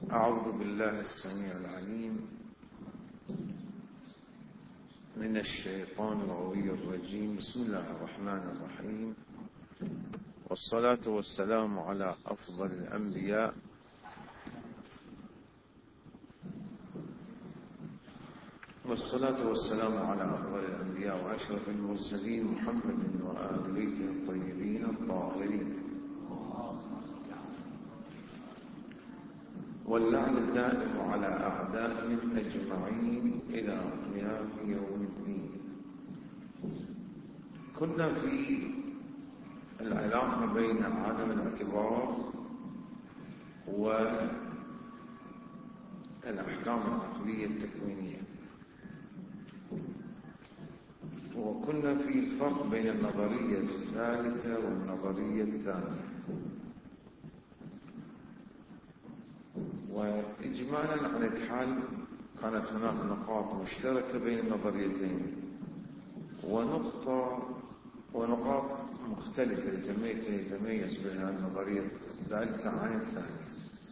أعوذ بالله السميع العليم من الشيطان الغوي الرجيم. بسم الله الرحمن الرحيم، والصلاة والسلام على أفضل الأنبياء وأشرف المرسلين محمد وآل بيته الطيبين الطاهرين، واللعن الدائم على أعدائهم أجمعين إلى قيام يوم الدين. كنا في العلاقة بين عدم الاعتبار والأحكام العقلية التكوينية، وكنا في الفرق بين النظرية الثالثة والنظرية الثانية. وإجمالا على الحال كانت هناك نقاط مشتركة بين النظريتين ونقاط مختلفة يتميز بين النظرية الثالثة عن الثانية.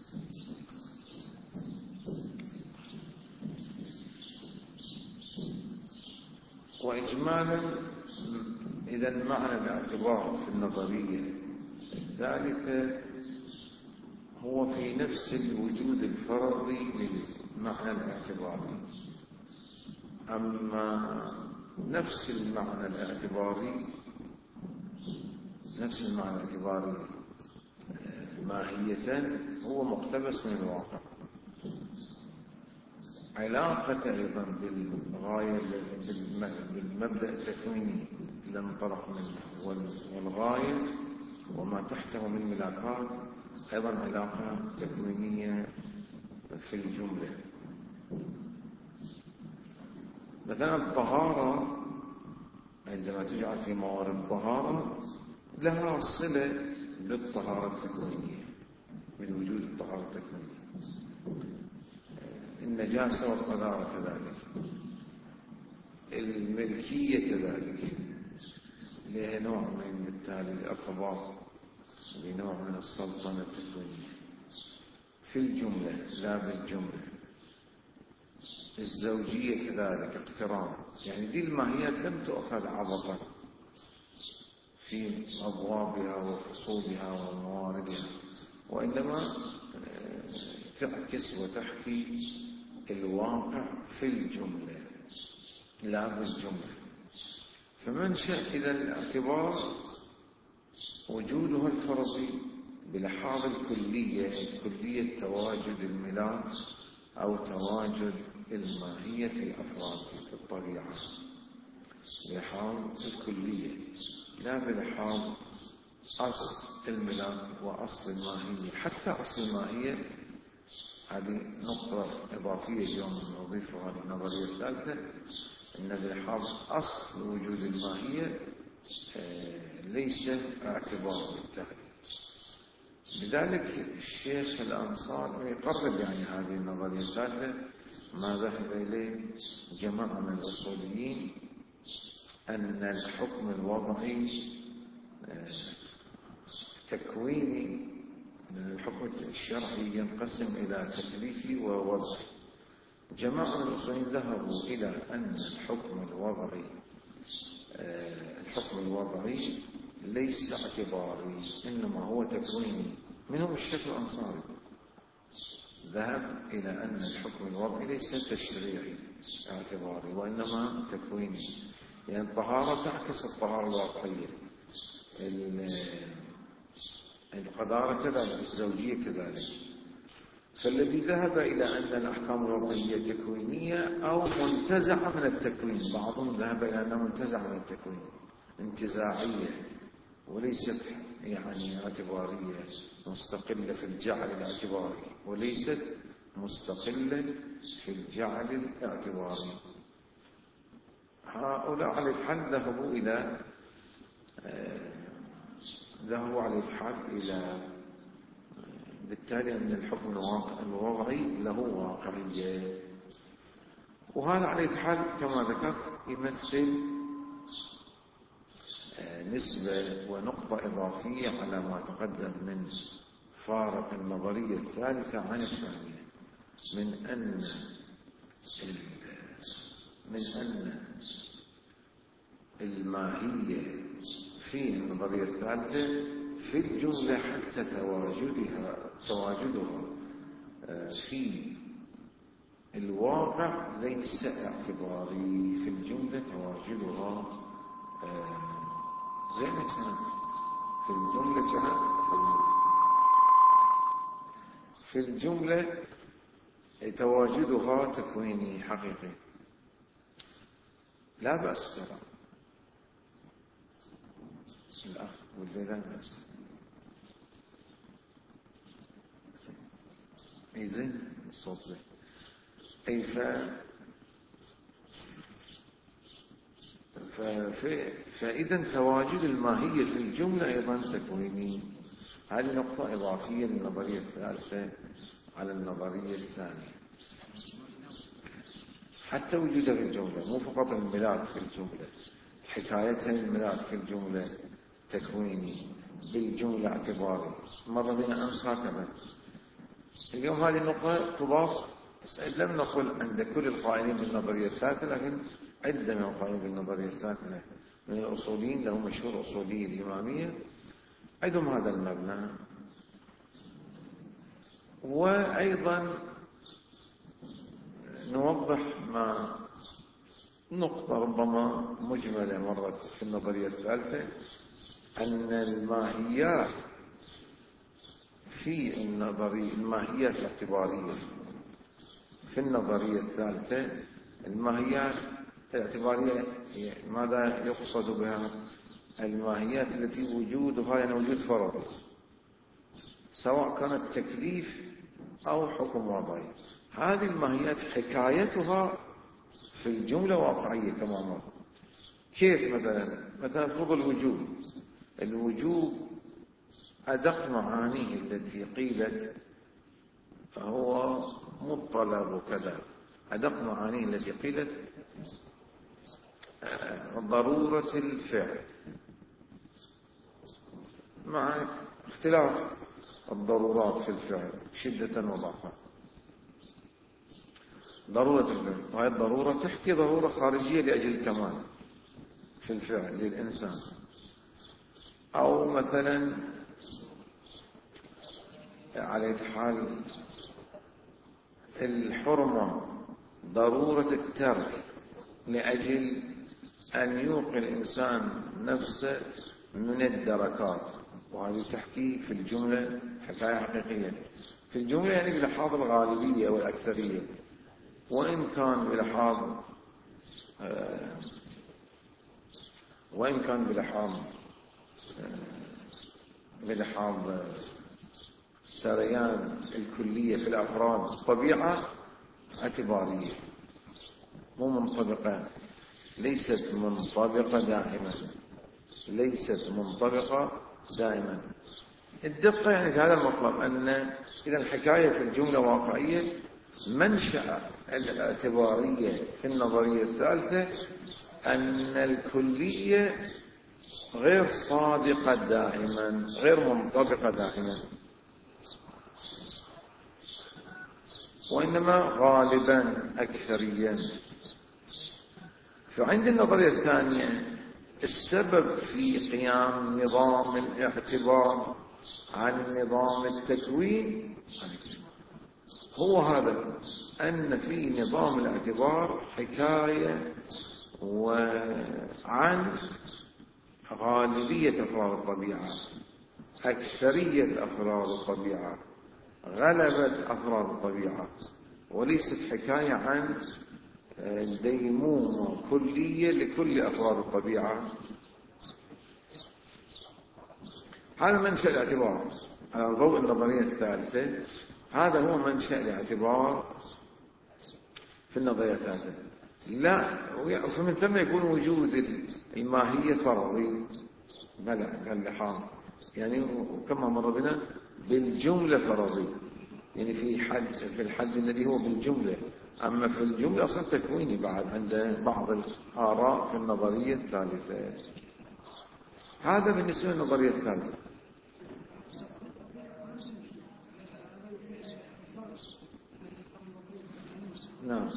وإجمالا إذا معنى الاعتبار في النظرية الثالثة هو في نفس الوجود الفرضي للمعنى الاعتباري، أما نفس المعنى الاعتباري ماهية هو مقتبس من الواقع. علاقة أيضا بالغاية بالمبدأ التكويني اللي انطلق منه والغاية وما تحته من ملاكات أيضا علاقة تكوينية في الجملة. مثلا الطهارة عندما تجعل في موارد الطهارة لها صلة بالطهارة التكوينية، بالوجود الطهارة التكوينية. النجاسة والقذارة كذلك، الملكية كذلك، لها نوع من بالتالي الارتباط بنوع من السلطنة التكوينية في الجملة لا بالجملة. الزوجية كذلك اقتران، يعني دي الماهيات لم تؤخذ عبطا في أبوابها وفصولها ومواردها، وإنما تعكس وتحكي الواقع في الجملة لا بالجملة. فمنشأ إلى الاعتبار وجودها الفرضي بلحاظ كلية تواجد الملاك أو تواجد الماهية في الأفراد في الطبيعة، بلحاظ الكلية لا بلحاظ أصل الملاك وأصل الماهية. حتى أصل الماهية هذه نقطة إضافية اليوم نضيفها للنظرية الثالثة، أن بلحاظ أصل وجود الماهية ليس اعتبار بالتالي. لذلك الشيخ الأنصار يقرب يعني هذه النظرية الثالثة ما ذهب إليه جماعة من الأصوليين، أن الحكم الوضعي تكويني، الحكم الشرعي ينقسم إلى تكليفي ووضعي. جماعة من الأصوليين ذهبوا إلى أن الحكم الوضعي ليس اعتباري، إنما هو تكويني. منهم الشيخ الأنصاري ذهب إلى أن الحكم الوضعي ليس تشريعي اعتباري وإنما تكويني، يعني الطهارة تعكس الطهارة الواقعية، القذارة كذلك، الزوجية كذلك. فالذي ذهب إلى أن الأحكام الوضعية تكوينية أو منتزعة من التكوين، بعضهم ذهب إلى أنها منتزعة من التكوين، انتزاعية وليست يعني اعتبارية، مستقلة في الجعل الاعتباري وليست مستقلة في الجعل الاعتباري. هؤلاء على الحال ذهبوا على الحال إلى بالتالي أن الحكم الوضعي له واقعية، وهذا على الحال كما ذكرت يمثل نسبة ونقطة إضافية على ما تقدم من فارق النظرية الثالثة عن الثانية. من أن الماهية في النظرية الثالثة في الجملة حتى تواجدها في الواقع ليس اعتباري. في الجملة تواجدها زي ما كانت في الجملة في الجملة تواجدها تكويني حقيقي لا بأس ترى الأخ واللي لا بأس. أي زين الصوت زين. أي فإذا تواجد الماهية في الجملة أيضا تكويني. هذه نقطة إضافية للنظرية الثالثة على النظرية الثانية. حتى وجودها في الجملة، مو فقط الميلاد في الجملة، حكايتها الميلاد في الجملة تكويني، بالجملة اعتباري. مرة بنا أمس هكذا. اليوم هذه النقطة تضاف. لم نقل عند كل القائلين بالنظرية الثالثة، لكن عدة من القائلين بالنظرية الثالثة من الأصوليين، له مشهور أصولي الإمامية، عندهم هذا المبنى. وأيضا نوضح ما نقطة ربما مجملة مرت في النظرية الثالثة، أن الماهيات في الماهيات الاعتبارية في النظرية الثالثة، الماهيات الاعتبارية ماذا يقصد بها؟ الماهيات التي وجودها يعني وجود فرضي، سواء كانت تكليف أو حكم وضعي. هذه الماهيات حكايتها في الجملة واقعية كما مر. كيف؟ مثلا فرض الوجوب أدق معانيه التي قيلت فهو مطلب كذا. أدق معانيه التي قيلت ضرورة الفعل، مع اختلاف الضرورات في الفعل شدة وضعفا. ضرورة الفعل، وهي الضرورة تحكي ضرورة خارجية لأجل الكمال في الفعل للإنسان. أو مثلا على حال الحرمة ضرورة الترك لأجل أن يوقي الإنسان نفسه من الدركات، وهذه تحكي في الجملة حكاية حقيقية. في الجملة يعني بلحاظ الغالبية أو الأكثرية، وإن كان بلحاظ سريان الكلية في الأفراد طبيعة اعتبارية مو منطبقة، ليست منطبقة دائما. الدقة يعني في هذا المطلب أن إذا الحكاية في الجملة واقعية، منشأ الاعتبارية في النظرية الثالثة أن الكلية غير صادقة دائما، غير منطبقة دائما، وإنما غالبا أكثريا. فعند النظرية الثانية السبب في قيام نظام الاعتبار عن نظام التكوين هو هذا، أن في نظام الاعتبار حكاية وعن غالبية أفراد الطبيعة، أكثرية أفراد الطبيعة، غلبة أفراد الطبيعة، وليست حكاية عن ديمومة كلية لكل أفراد الطبيعة. هذا منشأ الاعتبار على ضوء النظرية الثالثة. هذا هو منشأ الاعتبار في النظرية الثالثة. لا، فمن ثم يكون وجود الماهية فرضي بلى اللحاظ، يعني كما مر بنا بالجملة فرضي، يعني في الحد الذي هو بالجملة. أما في الجملة أصلا تكويني بعد عند بعض الآراء في النظرية الثالثة. هذا بالنسبة للنظرية الثالثة. نعم.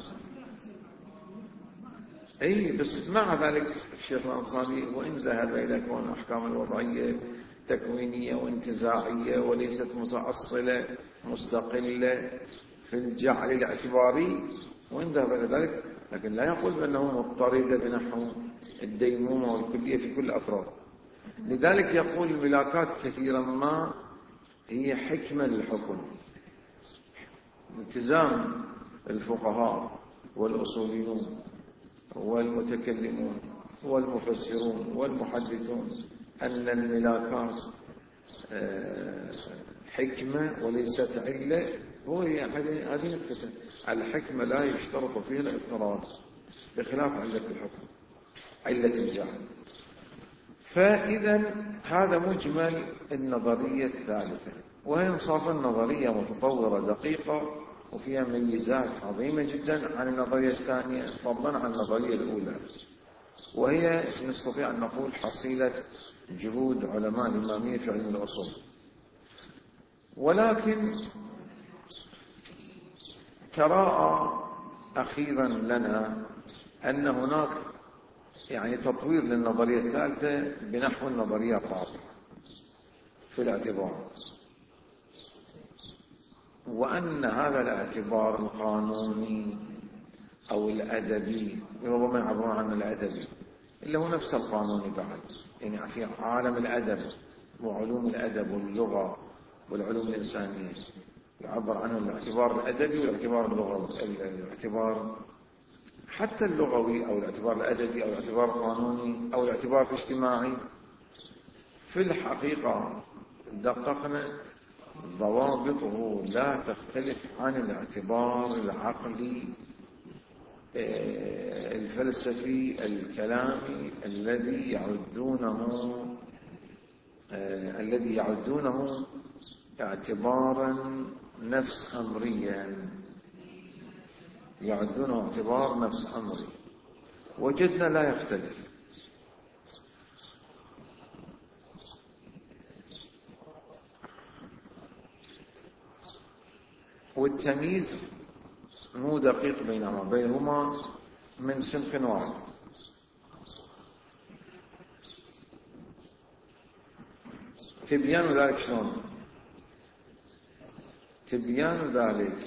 أي بس مع ذلك الشيخ الأنصاري وإن ذهب إلى كون الأحكام الوضعية تكوينية وانتزاعية وليست متأصلة مستقلة في الجعل الاعتباري، وإن ذهب إلى ذلك، لكن لا يقول بأنه مضطردة بنحو الديمومة والكلية في كل أفراد. لذلك يقول الملاكات كثيرا ما هي حكمة للحكم. التزام الفقهاء والأصوليون والمتكلمون والمفسرون والمحدثون أن الملاكات حكمة وليست علة، هو هذه نقطة. الحكمة لا يشترط فيها الإضطراد بخلاف علة الحكم، علة الجهل. فإذا هذا مجمل النظرية الثالثة، وإنصاف النظرية متطورة دقيقة وفيها ميزات عظيمة جدا عن النظرية الثانية، فضلا عن النظرية الأولى، وهي نستطيع أن نقول حصيلة جهود علماء الإمامية في علم الأصول. ولكن تراءى أخيرا لنا أن هناك يعني تطوير للنظرية الثالثة بنحو النظرية الرابعة في الاعتبار، وأن هذا الاعتبار القانوني أو الأدبي، ربما يعبرون عن الأدبي، اللي هو نفس القانوني بعد، يعني في عالم الأدب وعلوم الأدب واللغة والعلوم الإنسانية يعبر عنه الاعتبار الأدبي والاعتبار اللغوي، الاعتبار حتى اللغوي أو الاعتبار الأدبي أو الاعتبار القانوني أو الاعتبار الاجتماعي. في الحقيقة دققنا ضوابطه لا تختلف عن الاعتبار العقلي الفلسفي الكلامي الذي يعدونه اعتبارا نفس أمريا، يعدونه اعتبار نفس أمري، وجدنا لا يختلف. والتمييز مو دقيق بينهما من صنف واحد. تبيان ذلك شلون؟ تبيان ذلك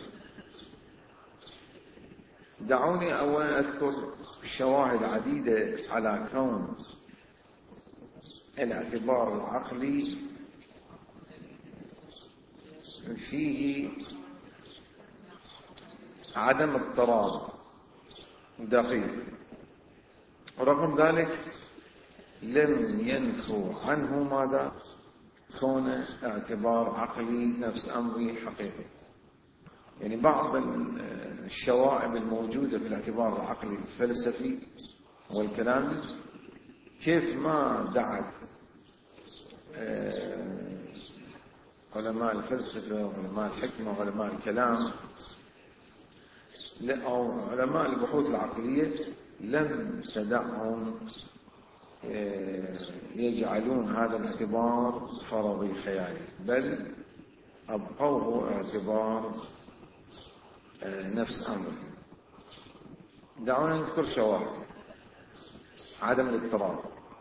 دعوني أولا أذكر شواهد عديدة على كون الاعتبار العقلي فيه عدم اضطراب دقيق، ورغم ذلك لم ينفوا عنه ماذا؟ كون اعتبار عقلي نفس أمري حقيقي. يعني بعض الشوائب الموجودة في الاعتبار العقلي الفلسفي والكلامي كيف ما دعت علماء الفلسفة وعلماء الحكمة وعلماء الكلام أو علماء البحوث العقلية، لم تدعهم يجعلون هذا الاعتبار فرضي خيالي، بل أبقوه اعتبار نفس أمر. دعونا نذكر شواهد عدم الاضطراب.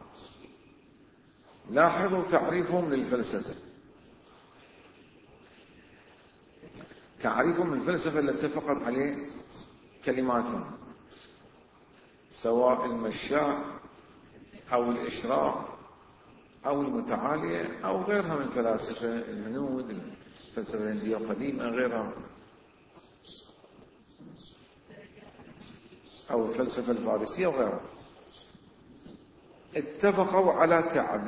لاحظوا تعريفهم للفلسفة، تعريفهم للفلسفة اللي اتفقت عليه كلماتهم، سواء المشاء أو الإشراق أو المتعالية أو غيرها من الفلاسفة، الهنود، الفلسفة الهندية القديمة، غيرها، أو الفلسفة الفارسية وغيرها، اتفقوا على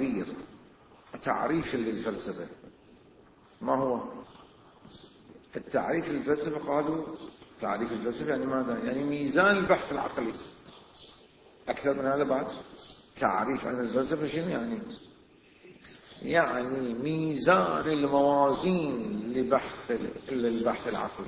تعريف للفلسفة. ما هو التعريف للفلسفة؟ قالوا تعريف الفلسفة يعني ماذا؟ يعني ميزان البحث العقلي. أكثر من هذا بعد؟ تعريف عن الفلسفة شنو يعني؟ يعني ميزان الموازين للبحث العقلي،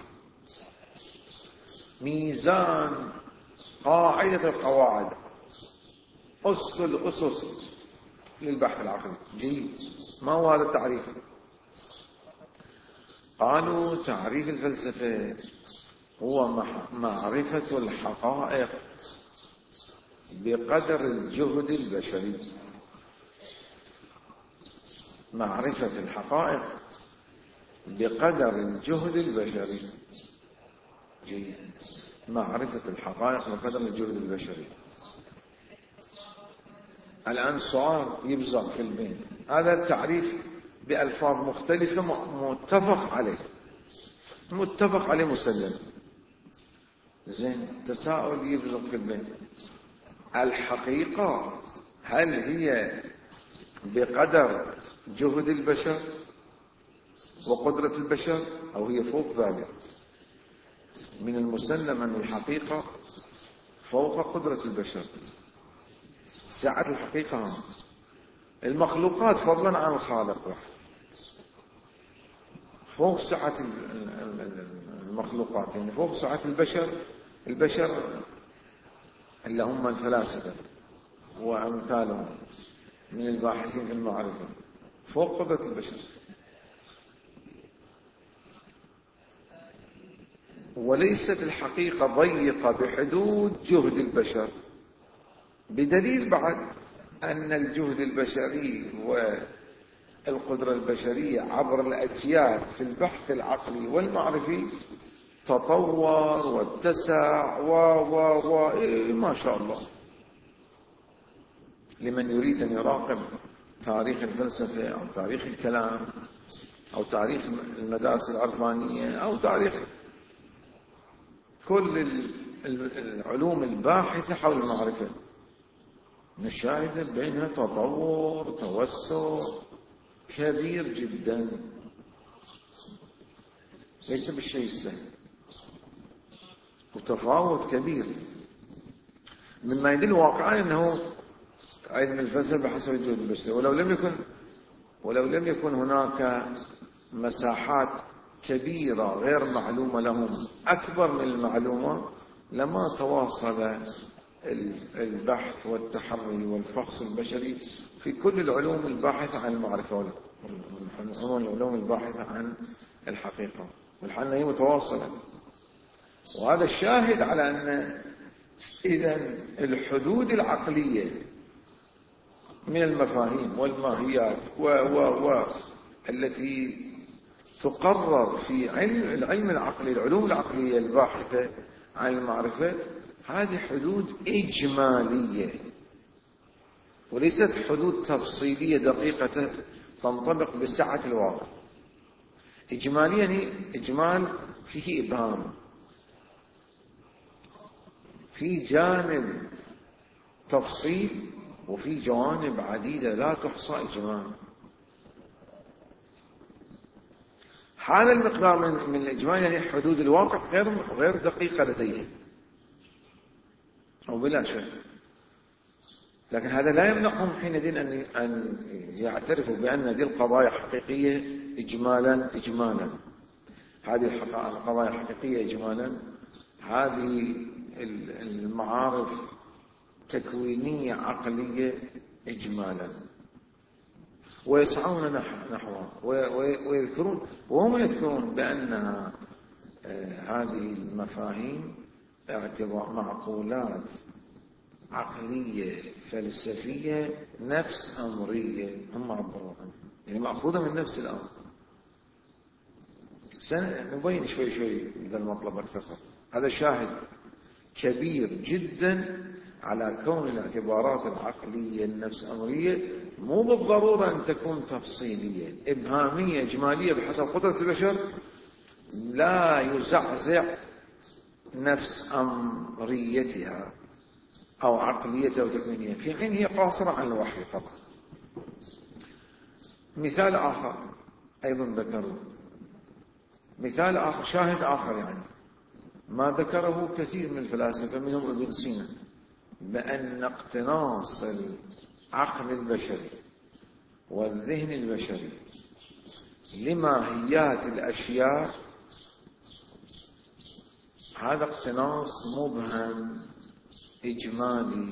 ميزان قاعدة القواعد، أس الأسس للبحث العقلي. جيد، ما هو هذا التعريف؟ قالوا تعريف الفلسفة هو معرفة الحقائق بقدر الجهد البشري. معرفة الحقائق بقدر الجهد البشري. جيد. معرفة الحقائق بقدر الجهد البشري. الآن سؤال يبزغ في البين، هذا التعريف بألفاظ مختلفة متفق عليه مسلم. زين، تساؤل يبزغ في البين، الحقيقة هل هي بقدر جهد البشر وقدرة البشر أو هي فوق ذلك؟ من المسلم أن الحقيقة فوق قدرة البشر. سعة الحقيقة المخلوقات فضلا عن الخالق فوق سعة المخلوقات، يعني فوق سعة البشر اللي هم الفلاسفة وأمثالهم من الباحثين في المعرفة، فوق قدرة البشر. وليست الحقيقة ضيقة بحدود جهد البشر، بدليل بعد أن الجهد البشري والقدرة البشرية عبر الأجيال في البحث العقلي والمعرفي تطور واتسع ما شاء الله. لمن يريد أن يراقب تاريخ الفلسفة أو تاريخ الكلام أو تاريخ المدارس العرفانية أو تاريخ كل العلوم الباحثة حول المعرفة، نشاهد بينها تطور توسع كبير جدا، ليس بالشيء السهل، وتفاوت كبير، مما يدل واقعا أنه علم الفلسفة بحسب الجهد البشري. ولو لم يكن هناك مساحات كبيرة غير معلومة لهم أكبر من المعلومة لما تواصل البحث والتحري والفحص البشري في كل العلوم الباحثة عن المعرفة والعلوم الباحثة عن الحقيقة، والحال هي متواصلة. وهذا الشاهد على أن إذن الحدود العقلية من المفاهيم والماهيات التي تقرر في العلم العقلي، العلوم العقلية الباحثة عن المعرفة، هذه حدود إجمالية وليست حدود تفصيلية دقيقة تنطبق بسعة الواقع. إجمالية يعني إجمال فيه إبهام، في جانب تفصيل وفي جوانب عديدة لا تحصى إجمال. هذا المقدار من الإجمال يعني حدود الواقع غير دقيقة لديه أو بلا شك، لكن هذا لا يمنعهم حينئذ أن يعترفوا بأن هذه القضايا حقيقية إجمالا. هذه القضايا حقيقية إجمالا، هذه المعارف تكوينية عقلية إجمالا، ويسعون نحوها ويذكرون، وهم يذكرون بأن هذه المفاهيم معقولات عقلية فلسفية نفس أمرية، هم عبروا عنها، يعني مأخوذة من نفس الأمر. سنبين شوي هذا المطلب أكثر. هذا شاهد كبير جدا على كون الاعتبارات العقلية النفس أمرية مو بالضرورة أن تكون تفصيلية، إبهامية إجمالية بحسب قدرة البشر، لا يزعزع نفس أمريتها أو عقليتها وتكوينيها، في حين هي قاصرة عن الوحي طبعا. مثال آخر أيضا ذكروا، مثال آخر، شاهد آخر يعني ما ذكره كثير من الفلاسفة منهم ابن سينا، بأن اقتناص العقل البشري والذهن البشري لماهيات الأشياء هذا اقتناص مبهم إجمالي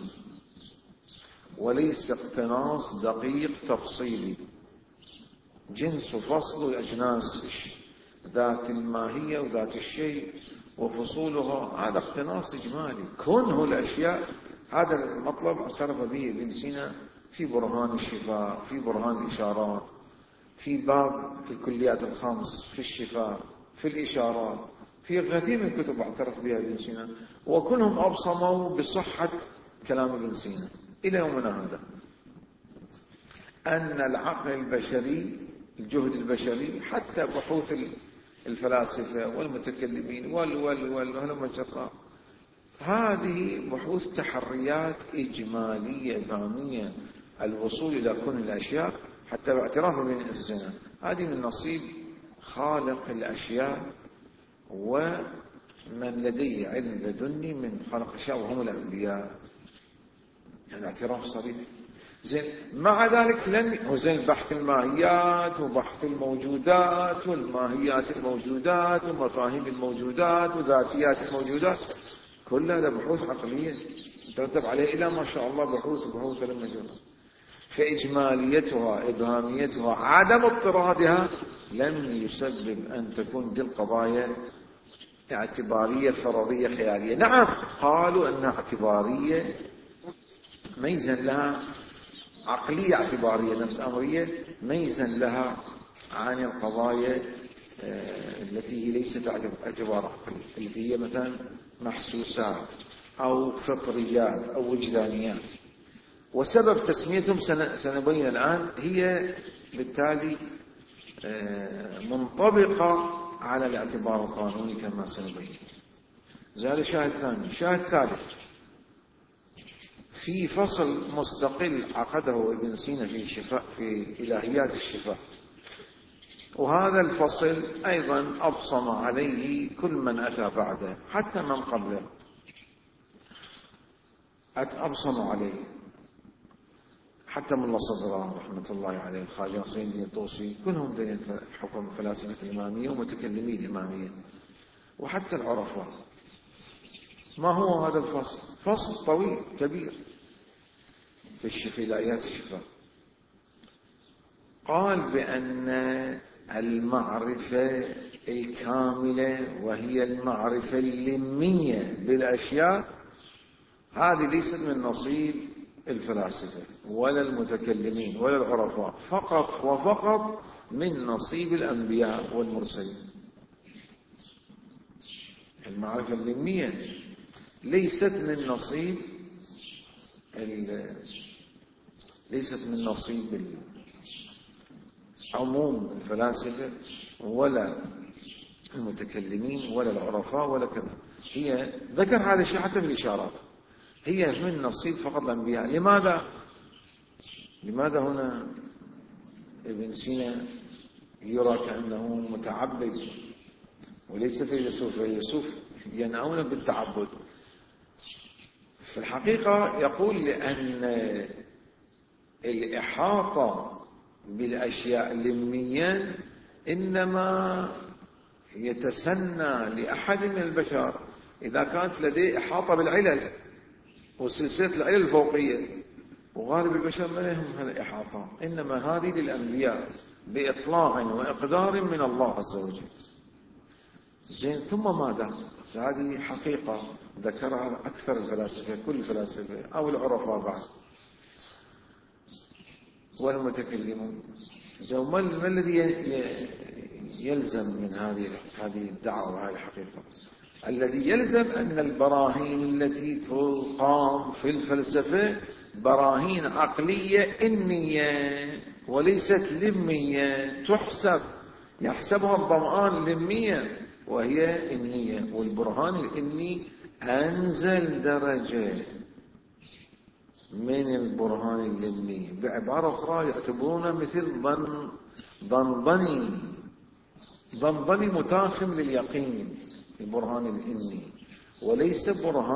وليس اقتناص دقيق تفصيلي. جنس وفصل الأجناس ذات الماهية وذات الشيء وفصولها، هذا اقتناص إجمالي. كونه الأشياء، هذا المطلب اعترف به ابن سينا في برهان الشفاء، في برهان الإشارات، في باب الكليات الخمس، في الشفاء، في الإشارات، في كثير من الكتب اعترف بها ابن سينا، وكلهم أبصموا بصحة كلام ابن سينا إلى يومنا هذا، أن العقل البشري، الجهد البشري، حتى بحوث الفلاسفة والمتكلمين والهلم الجراء، هذه بحوث تحريات إجمالية إبهامية، الوصول إلى كون الأشياء حتى باعتراف ابن سينا، هذه من نصيب خالق الأشياء ومن لديه علم لدني من خلق الأشياء وهم الأنبياء. هذا اعتراف صريح. زين، مع ذلك وزين بحث الماهيات وبحث الموجودات والماهيات الموجودات ومفاهيم الموجودات وذاتيات الموجودات، كل هذا بحوث عقلية ترتب عليه إلى ما شاء الله بحوث لم نجد. فإجماليتها، إبهاميتها، عدم اضطرادها لم يسبب أن تكون دي القضايا اعتبارية فرضية خيالية. نعم، قالوا أنها اعتبارية ميزا لها، عقلية اعتبارية نفس أمرية، ميزا لها عن القضايا التي هي ليست اعتبار عقلي، التي هي مثلا محسوسات أو فطريات أو وجدانيات. وسبب تسميتهم سنبين الآن هي بالتالي منطبقة على الاعتبار القانوني كما سنبين. هذا شاهد ثاني. شاهد ثالث، في فصل مستقل عقده ابن سينا في إلهيات الشفاء، وهذا الفصل أيضا أبصم عليه كل من أتى بعده، حتى من قبله أبصم عليه، حتى ملا صدران رحمة الله عليه، الخواجة حسين الدين الطوسي، كلهم دين حكم فلاسفة الإمامية ومتكلمي الإمامية، وحتى العرفاء. ما هو هذا الفصل؟ فصل طويل كبير في إلهيات الشفاء. قال بأن المعرفة الكاملة وهي المعرفة اللمية بالأشياء، هذه ليست من نصيب الفلاسفة ولا المتكلمين ولا العرفاء، فقط وفقط من نصيب الأنبياء والمرسلين. المعرفة اللمية ليست من نصيب عموم الفلاسفة ولا المتكلمين ولا العرفاء ولا كذا. هي ذكر هذا الشيء حتى في الإشارات، هي من نصيب فقط الأنبياء. لماذا هنا ابن سينا يرى كأنه متعبد وليس فيلسوف؟ فيلسوف ينعون بالتعبد. في الحقيقة يقول لأن الإحاطة بالأشياء لميا إنما يتسنى لأحد من البشر إذا كانت لديه إحاطة بالعلل وسلسلة العلل الفوقية، وغالب البشر ما لهم هالإحاطة، إنما هذه للأنبياء بإطلاع وإقدار من الله عز وجل. زين، ثم ماذا؟ هذه حقيقة ذكرها أكثر الفلاسفة، كل الفلاسفة أو العرفاء بعد والمتكلمون. ما الذي يلزم من هذه الدعوة وهذه الحقيقة؟ الذي يلزم أن البراهين التي تقام في الفلسفة براهين عقلية إنية وليست لمية يحسبها الظمآن لمية وهي إنية. والبرهان الإني أنزل درجة من البرهان اللمي، بعبارة أخرى يعتبرونه مثل ضنضني متاخم لليقين، البرهان الإني، وليس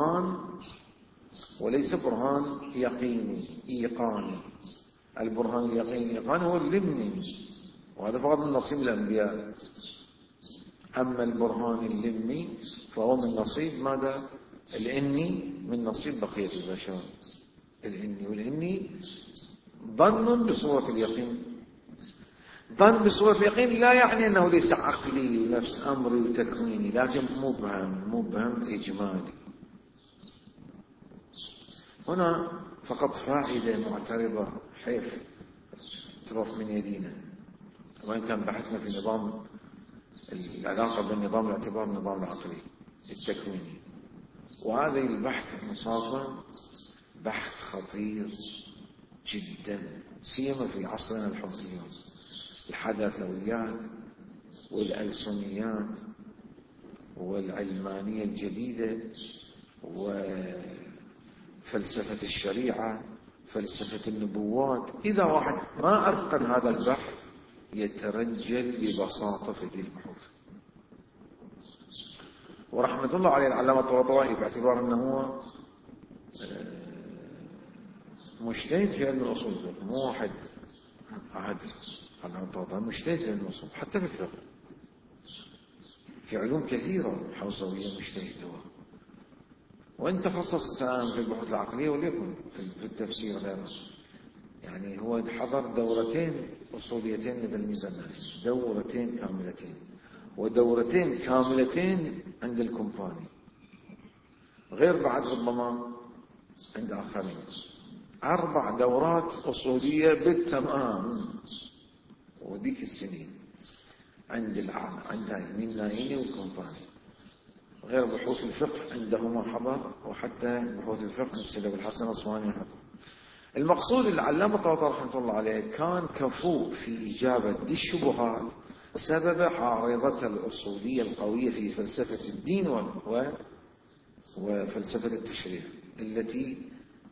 برهان يقيني إيقاني. البرهان اليقيني هو اللمي، وهذا فقط من نصيب الأنبياء. أما البرهان اللمي فهو من نصيب ماذا؟ الإني، من نصيب بقية البشر. الإني والإني ظن بصورة اليقين. ظن بصورة اليقين لا يعني أنه ليس عقلي ونفس أمري وتكويني، لكن مبهم إجمالي. هنا فقط فائدة معترضة حيث تروح من يدينا، وإن كان بحثنا في نظام العلاقة بين نظام الاعتبار والنظام العقلي التكويني، وهذا البحث انصافا بحث خطير جدا، سيما في عصرنا الحديث اليوم. الحداثويات والألسنيات والعلمانية الجديدة وفلسفة الشريعة، فلسفة النبوات، إذا واحد ما أتقن هذا البحث يترجل ببساطة في هذه البحوث. ورحمة الله عليه العلامة الطباطبائي باعتبار أنه هو مجتهد في علم الأصول، مو واحد عادي. العلامة الطباطبائي مجتهد في علم الأصول، حتى في الفقه، في علوم كثيرة حوصوية مجتهد هو، وإن تخصص في البحوث العقلية وليكن في التفسير غيره. يعني هو حضر دورتين أصوليتين لدى الميزانية، دورتين كاملتين، ودورتين كاملتين عند الكومباني، غير بعد ربما عند آخرين. 4 دورات أصولية بالتمام، وذيك السنين عند الأعلى، عند الميزانية والكومباني، غير بحوث الفقه عندهما حضر، وحتى بحوث الفقه عند السيد أبو الحسن الأصفهاني حضر. المقصود العلامة الطباطبائي رحمه الله عليه كان كفؤ في إجابة دي الشبهات سبب عارضته الأصولية القوية في فلسفة الدين وفلسفة التشريع التي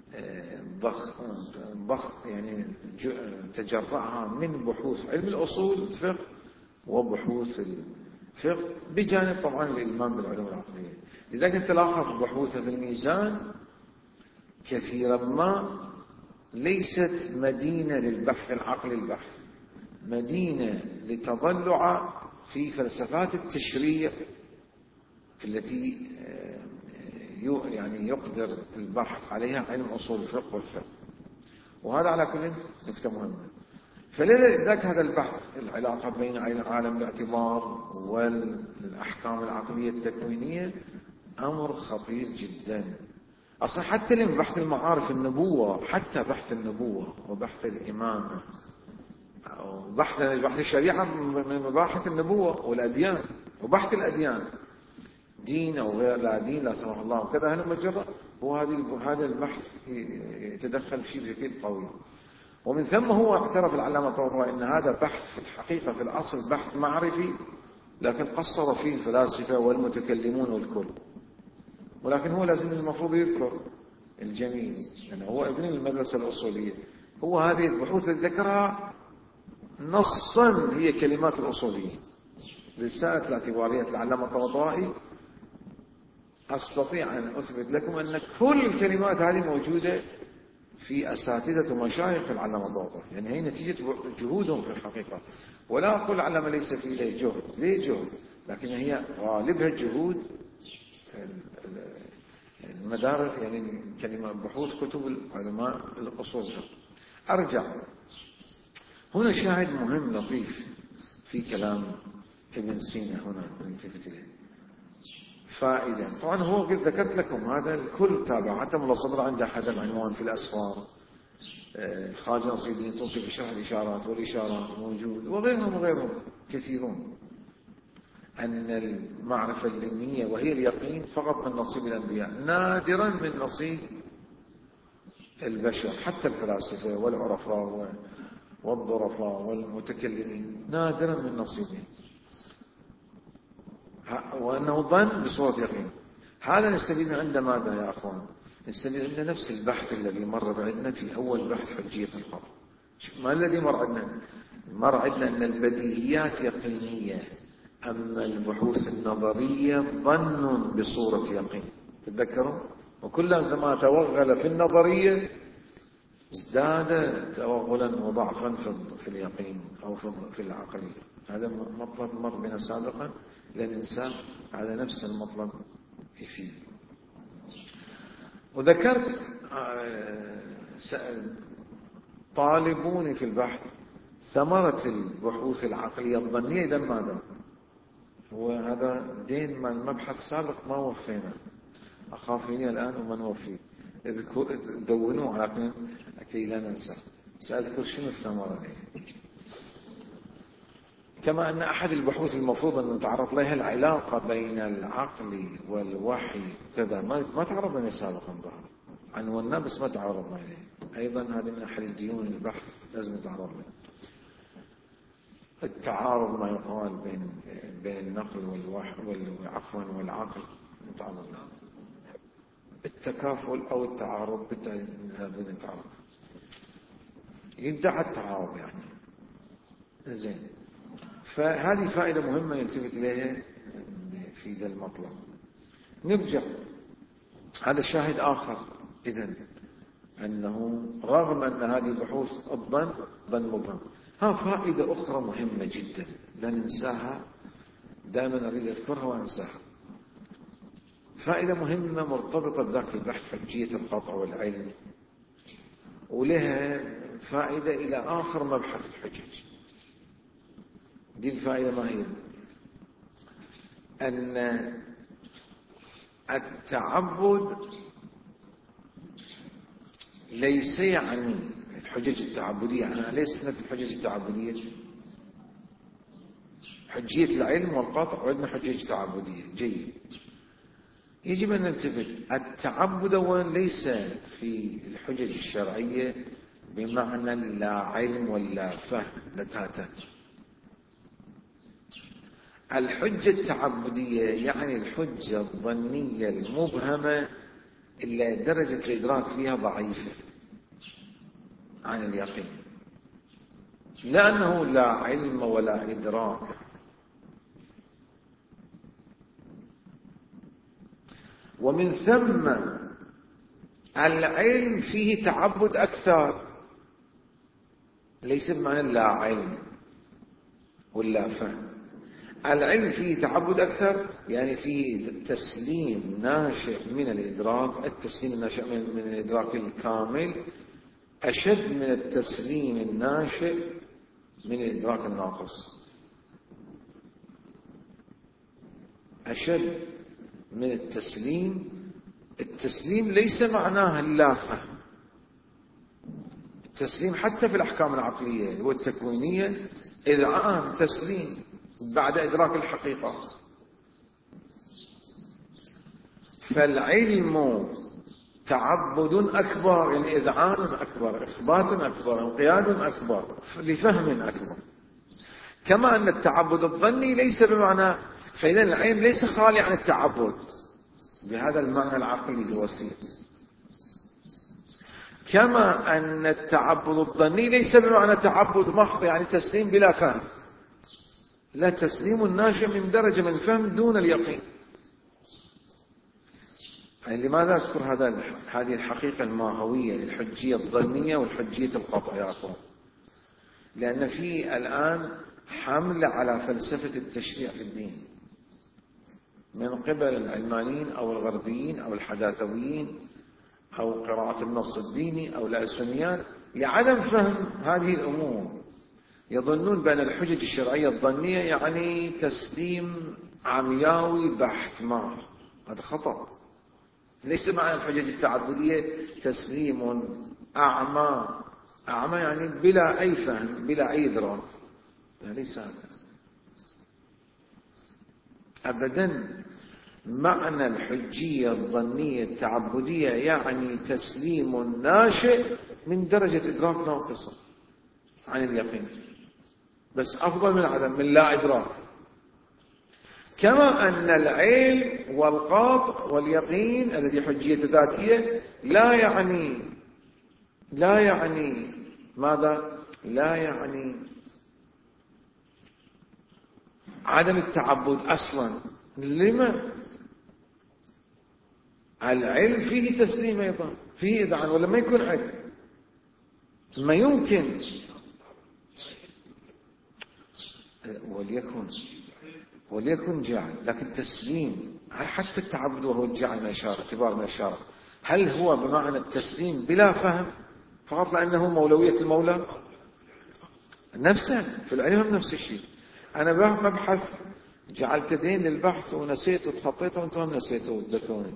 يعني تجرعها من بحوث علم الأصول الفقه وبحوث الفقه، بجانب طبعا الإلمام بالعلوم العقلية. لذلك تلاحظ بحوثه في الميزان كثيرا ما ليست مدينة للبحث العقلي البحث، مدينة لتضلع في فلسفات التشريع التي يعني يقدر البحث عليها علم أصول الفقه والفقه. وهذا على كل نكتة مهمة. فلذلك هذا البحث العلاقة بين عالم الاعتبار والأحكام العقلية التكوينية أمر خطير جدا. أصلا حتى لم بحث المعارف النبوة، حتى بحث النبوة وبحث الإمامة وبحث الشريعة من مباحث النبوة والأديان، وبحث الأديان دين أو غير لا دين لا سمح الله وكذا، هنا مجرد هذا البحث يتدخل فيه بشكل قوي. ومن ثم هو اعترف العلامة الطباطبائي أن هذا بحث في الحقيقة في الأصل بحث معرفي، لكن قصر فيه الفلاسفة والمتكلمون والكل. ولكن هو لازم المفروض يذكر الجميل، لأنه هو ابن المدرسة الأصولية. هو هذه البحوث اللي ذكرها نصا هي كلمات الأصولية. رسالة الاعتبارية العلامة الطباطبائي أستطيع أن أثبت لكم أن كل الكلمات هذه موجودة في أساتذة ومشايخ العلامة الطباطبائي، يعني هي نتيجة جهودهم في الحقيقة. ولا أقول العلامة ليس في إليه جهد، ليه جهد، لكن هي غالبها جهود المدار، يعني كلمة بحوث كتب العلماء الأصول. أرجع هنا شاهد مهم لطيف في كلام ابن سينا هنا نلتفت إليه فائدة. طبعا هو قد ذكرت لكم هذا الكل تابع، حتى ملا صدر عنده حد العنوان في الأسفار، خالد نصير الدين توصي في شرح الإشارات والإشارات موجود، وغيرهم كثيرون. أن المعرفة العلمية وهي اليقين فقط من نصيب الأنبياء، نادرا من نصيب البشر، حتى الفلاسفة والعرفاء والظرفاء والمتكلمين نادرا من نصيبهم، وأنه ظن بصورة يقين. هذا نستفيد عنده ماذا يا أخوان؟ نستفيد عنده نفس البحث الذي مر بعدنا في أول بحث حجية القطع. ما الذي مر عندنا؟ مر عندنا أن البديهيات يقينية، أما البحوث النظرية ظن بصورة يقين. تتذكروا؟ وكلما توغل في النظرية ازداد توغلا وضعفا في اليقين أو في العقلية. هذا مطلب مر بنا سابقا، لا ننسى على نفس المطلب يفيد. وذكرت طالبوني في البحث ثمرة البحوث العقلية الظنية إذا ماذا؟ هو هذا دين من مبحث سابق ما وفينا، أخاف مني الآن وما نوفي. دونوا على كي لا ننسى. سأذكر شنو الثمرة دي. كما أن أحد البحوث المفروض أن نتعرض لها العلاقة بين العقل والوحي كذا، ما تعرضنا سابقا ظهر عنواننا بس ما تعرضنا إليه. أيضا هذه من أحد الديون البحث لازم نتعرض له. التعارض ما يقال بين النقل والعفو والعقل نتعرض له. التكافل أو التعارض بالتالي لابد نتعرض. يدعى التعارض يعني زين. فهذه فائدة مهمة يلتفت إليها في ذا المطلب. نرجع، هذا شاهد آخر إذن أنه رغم أن هذه البحوث الظن مبهم. فائدة أخرى مهمة جدا لا ننساها، دائما أريد أذكرها وأنساها. فائدة مهمة مرتبطة بذاك البحث حجية القطع والعلم، ولها فائدة إلى آخر مبحث الحجج. دي الفائدة ما هي؟ أن التعبد ليس يعني الحجج التعبدية. أنا ليست في الحجج التعبدية حجية العلم والقطع، وعندنا حجج تعبدية. جيد، يجب أن نلتفت. التعبد ليس في الحجج الشرعية بمعنى لا علم ولا فهم لتاتا. الحجة التعبدية يعني الحجة الظنية المبهمة اللي درجة الإدراك فيها ضعيفة عن اليقين، لأنه لا علم ولا إدراك. ومن ثم العلم فيه تعبد أكثر، ليس بمعنى لا علم ولا فهم. العلم فيه تعبد أكثر يعني فيه تسليم ناشئ من الإدراك. التسليم الناشئ من الإدراك الكامل أشد من التسليم الناشئ من الإدراك الناقص، أشد من التسليم. التسليم ليس معناه اللا فهم. التسليم حتى في الأحكام العقلية والتكوينية إذعان تسليم بعد إدراك الحقيقة. فالعلم تعبد أكبر يعني إذعان أكبر، إثبات أكبر، انقياد أكبر، لفهم أكبر. كما أن التعبد الظني ليس بمعنى، فإذا العلم ليس خالي عن التعبد بهذا المعنى العقلي الوسيط. كما أن التعبد الظني ليس بمعنى تعبد محض يعني تسليم بلا فهم، لا، تسليم الناشئ من درجة من الفهم دون اليقين. يعني لماذا أذكر هذه الحقيقة الماهوية للحجية الظنية والحجية القطع يا أخوان؟ لأن في الآن حمل على فلسفة التشريع في الدين من قبل العلمانيين أو الغربيين أو الحداثويين أو قراءة النص الديني أو الأسلميان لعدم فهم هذه الأمور. يظنون بأن الحجج الشرعية الظنية يعني تسليم عمياوي بحت ما، هذا خطأ. ليس معنى الحجج التعبدية تسليم أعمى. أعمى يعني بلا أي فهم بلا أي إدراك، ليس هذا أبدا. معنى الحجية الظنية التعبدية يعني تسليم ناشئ من درجة إدراك ناقصة عن اليقين، بس أفضل من عدم، من لا إدراك. كما أن العلم والقاطع واليقين الذي حجية ذاتية لا يعني ماذا؟ لا يعني عدم التعبد أصلا. لما؟ العلم فيه تسليم أيضا، فيه إذعان، ولا ما يكون علم؟ ما يمكن. وليكن جعل، لكن تسليم حتى التعبد وهو الجعل من الشارع، اعتبار من الشارع، هل هو بمعنى التسليم بلا فهم فقط لأنه مولوية المولى؟ نفسه في العلم هم نفس الشيء. أنا مبحث جعلت دين للبحث ونسيت وتخطيته وأنتم هم نسيتوا تذكروني.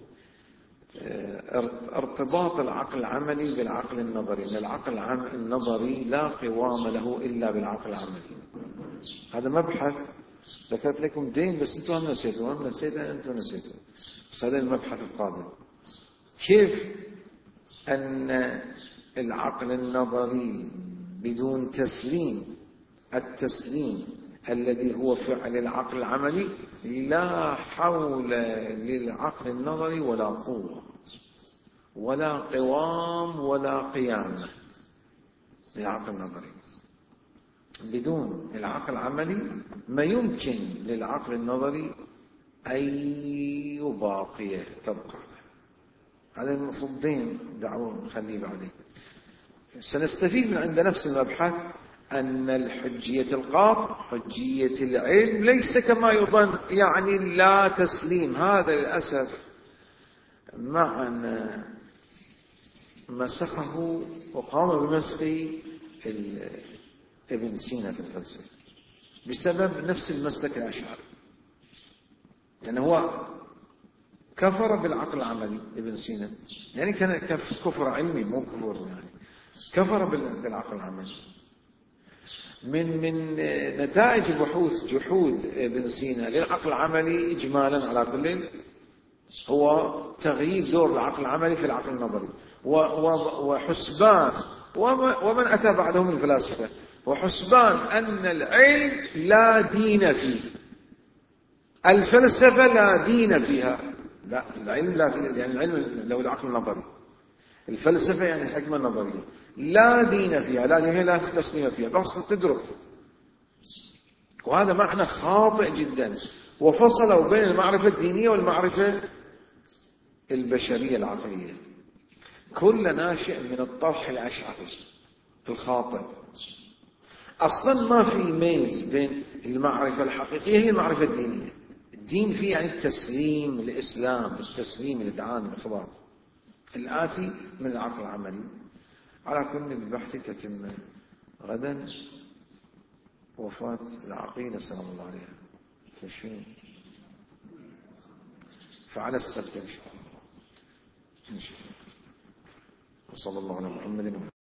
ارتباط العقل العملي بالعقل النظري، إن العقل النظري لا قوام له إلا بالعقل العملي. هذا مبحث ذكرت لكم دين بس أنتم هم نسيتوا، هم نسيتوا أنتم نسيتوا. بس هذا المبحث القادم، كيف أن العقل النظري بدون التسليم الذي هو فعل العقل العملي لا حول للعقل النظري ولا قوة ولا قوام ولا قيامة للعقل النظري. بدون العقل العملي ما يمكن للعقل النظري أي باقية تبقى. هذا المفروض دين دعوه نخليه بعدين. سنستفيد من عند نفس المبحث أن الحجية القاطع حجية العلم ليس كما يظن، يعني لا تسليم. هذا للأسف معنى مسخه وقام بمسخه ابن سينا في الفلسفة بسبب نفس المسلك الأشعري، لأنه هو كفر بالعقل العملي. ابن سينا يعني كان كفر علمي مو كفر، يعني كفر بالعقل العملي. من نتائج بحوث جحود ابن سينا للعقل العملي إجمالا على كل هو تغيير دور العقل العملي في العقل النظري وحسبان ومن أتى بعدهم من الفلاسفة، وحسبان أن العلم لا دين فيه، الفلسفة لا دين فيها. لا، العلم لا، يعني العلم له العقل النظري، الفلسفة يعني الحكمة النظرية لا دين فيها، لا تسليم فيها، بس تدرك. وهذا معنى خاطئ جدا. وفصلوا بين المعرفة الدينية والمعرفة البشرية العقلية، كل ناشئ من الطرح الأشعري الخاطئ. أصلا ما في ميز بين المعرفة الحقيقية هي المعرفة الدينية. الدين فيه يعني التسليم الإسلام، التسليم الإدعان الإخبار الآتي من العقل العملي. على كل البحث تتم غدا وفاة العقيلة سلام الله عليها فعلى السبت إن شاء الله. وصلى الله على محمد